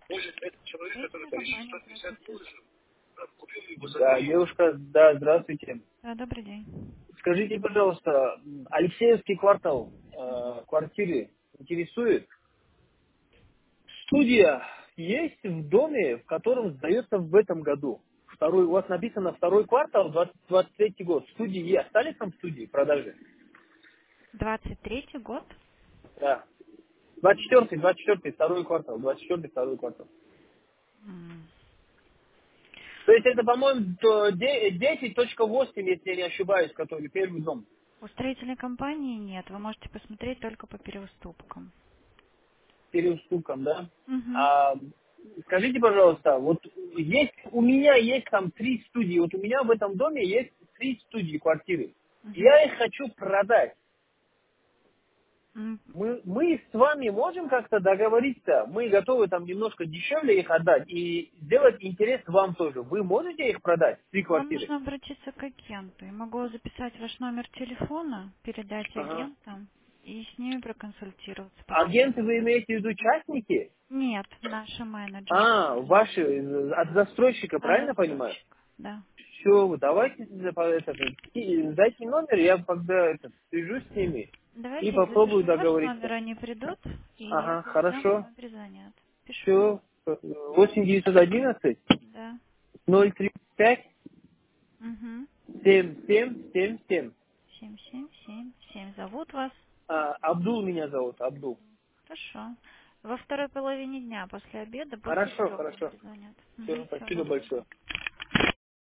Строительная компания, здравствуйте. Да, девушка, да, здравствуйте. Да, добрый день. Скажите, пожалуйста, Алексеевский квартал, квартиры интересует? Студия есть в доме, в котором сдается в этом году. Второй, у вас написано второй квартал, 23 год. Студии есть. Остались там студии продажи? 23-й год? Да. 24 второй квартал, 24 второй квартал. М. То есть это, по-моему, 10.8, если я не ошибаюсь, который первый дом. У строительной компании нет. Вы можете посмотреть только по переуступкам. Переуступкам, да? Угу. А, скажите, пожалуйста, вот есть, у меня есть там 3 студии, вот у меня в этом доме есть 3 студии квартиры. Угу. Я их хочу продать. Мы с вами можем как-то договориться, мы готовы там немножко дешевле их отдать и сделать интерес вам тоже. Вы можете их продать, 3 квартиры? Вам нужно обратиться к агенту. Я могу записать ваш номер телефона, передать Ага. агентам и с ними проконсультироваться по Агенты поводу вы этого. имеете в виду частники? Нет, наши менеджеры. А, ваши, от застройщика, А правильно понимаю? застройщик, да. Все, давайте дайте номер, я когда свяжусь с ними и Давайте я попробую запишу ваш номер, договориться. они придут, и Ага, обо всем хорошо. вам перезвонят. Пишу. Все. 8 911 Да. 035 Угу. 7777. 7777. Зовут вас? Абдул меня зовут, Абдул. Хорошо. Во второй половине дня после обеда, после Хорошо, 3 вам хорошо. перезвонят. Все, Угу. Всего спасибо доброго. большое.